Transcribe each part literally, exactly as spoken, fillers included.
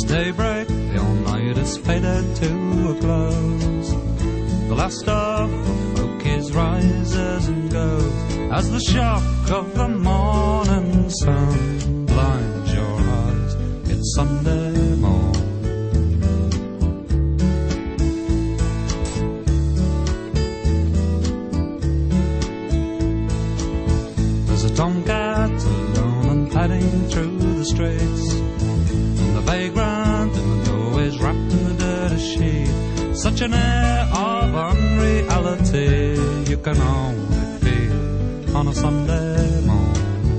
daybreak, the all-night is faded to a close. The last of the folkies rises and goes as the shock of the morning sun blinds your eyes. It's Sunday morn. There's a tomcat alone and padding through the streets, and the vagrant in the doorways wrapped in the dirty sheet. Such an air of unreality you can only feel on a Sunday morn.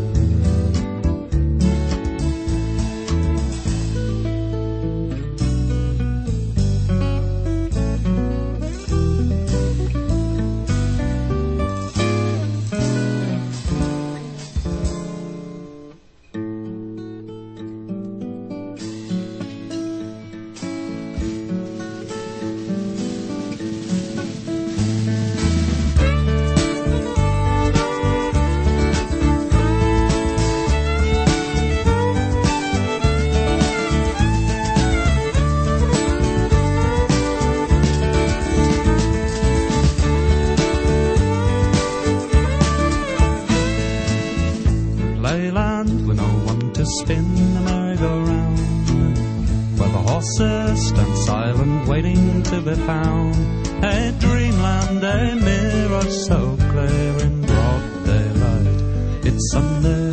Playland with no one to spin the merry-go-round, where the horses stand silent waiting to be found. A dreamland, a mirror so clear in broad daylight. It's Sunday